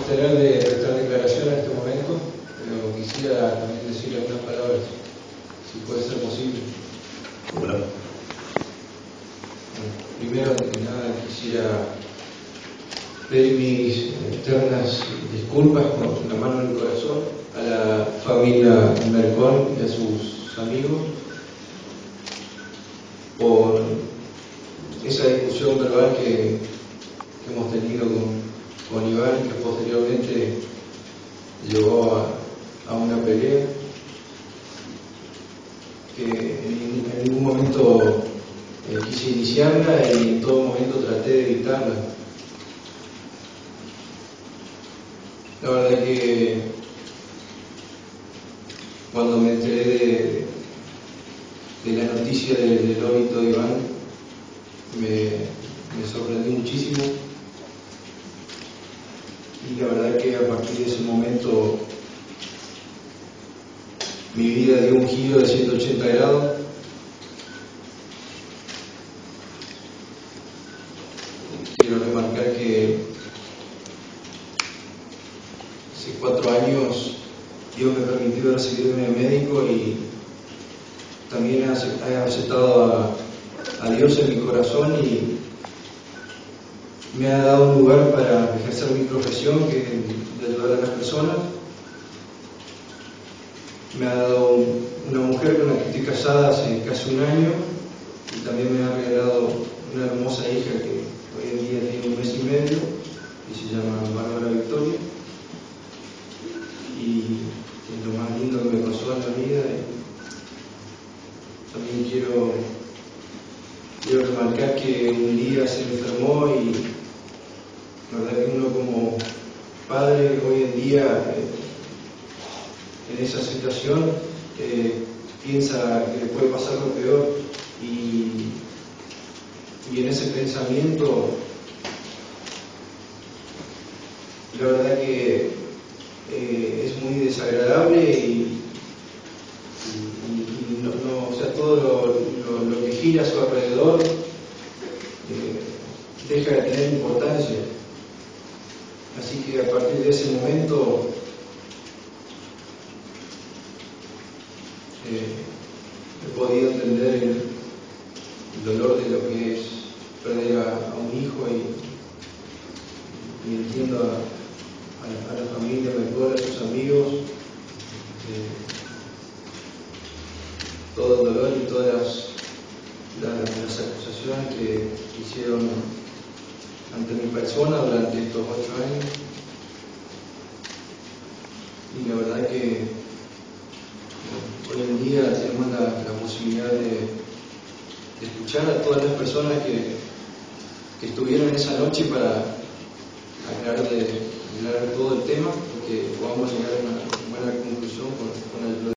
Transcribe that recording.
abstener de prestar declaración en este momento, pero quisiera también decir algunas palabras, si puede ser posible. Bueno, primero, antes que nada, quisiera pedir mis eternas disculpas con la mano en el corazón a la familia Mercón y a sus amigos por esa discusión verbal que hemos tenido con Iván, que posteriormente llevó a una pelea que en ningún momento quise iniciarla y en todo momento traté de evitarla. La verdad es que cuando me enteré de la noticia del óbito de Iván, me sorprendí muchísimo, y la verdad es que a partir de ese momento mi vida dio un giro de 180 grados. Quiero remarcar que hace 4 años Dios me permitió recibirme de médico y también he aceptado a Dios en mi corazón, y me ha dado un lugar para ejercer mi profesión, que es de ayudar a las personas. Me ha dado una mujer con la que estoy casada hace casi un año, y también me ha regalado una hermosa hija que hoy en día tiene 1 mes y medio y se llama Bárbara Victoria, y es lo más lindo que me pasó en la vida. También quiero remarcar que un día se enfermó, y la verdad que uno como padre hoy en día en esa situación piensa que le puede pasar lo peor, y en ese pensamiento la verdad que es muy desagradable, y no, o sea, todo lo que gira a su alrededor deja de tener importancia. Así que a partir de ese momento he podido entender el dolor de lo que es perder a un hijo, y entiendo a la familia mejor, a sus amigos, todo el dolor y todas las acusaciones que hicieron ante mi persona durante estos 8 años. Y la verdad que hoy en día tenemos la posibilidad de escuchar a todas las personas que estuvieron esa noche para aclarar todo el tema, porque podamos llegar a una buena conclusión con el